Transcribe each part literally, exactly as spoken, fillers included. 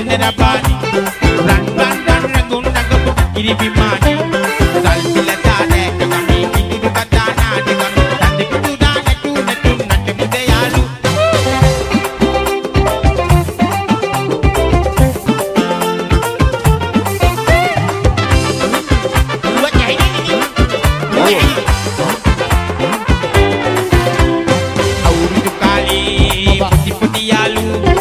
Rabani, Ran Ran Ran Ragun Ragabu Kiri Bimani, Salpila Tane, Kami Kitu Katana, Kami Tandi Kutu Dana Tu Natu Natu Mudayalu. Auri tu kali putih putih yalu.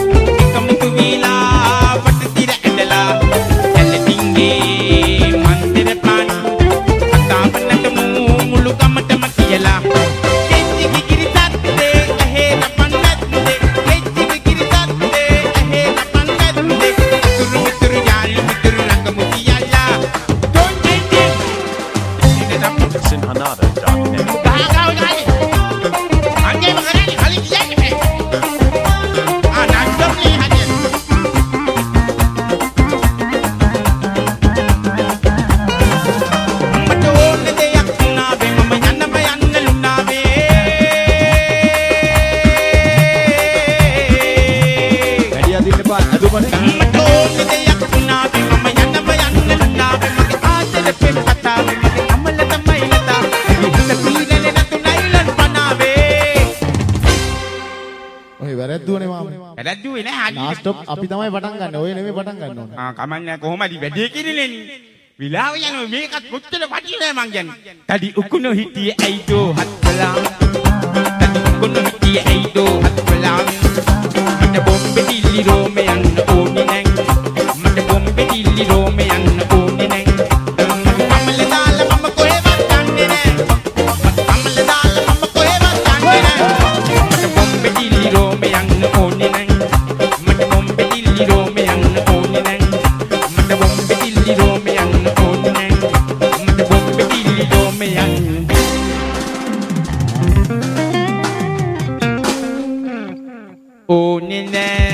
Stop අපි තමයි පටන් ගන්න. ඔය නෙමෙයි පටන් ගන්න ඕන. ආ කමන්නේ කොහොමද වැඩේ කිරිලෙන්නේ. විලාව යනවා මේකත් කොච්චර වටිනවද මං කියන්නේ. තඩි උකුණු හිටියේ ඇයිදෝ හත්කලා. තඩි උකුණු හිටියේ ඇයිදෝ හත්කලා. මට බොම්බෙ දිල්ලි රෝමේ යන්න ඕනේ නැන්. මට බොම්බෙ දිල්ලි රෝමේ යන්න ඕනේ නැන්. මට කමල දාලා මම කොහෙවත් යන්නේ නැහැ. මට කමල දාලා මම කොහෙවත් යන්නේ නැහැ. මට බොම්බෙ දිල්ලි රෝමේ යන්න ඕනේ නැන්. Oh, Nina.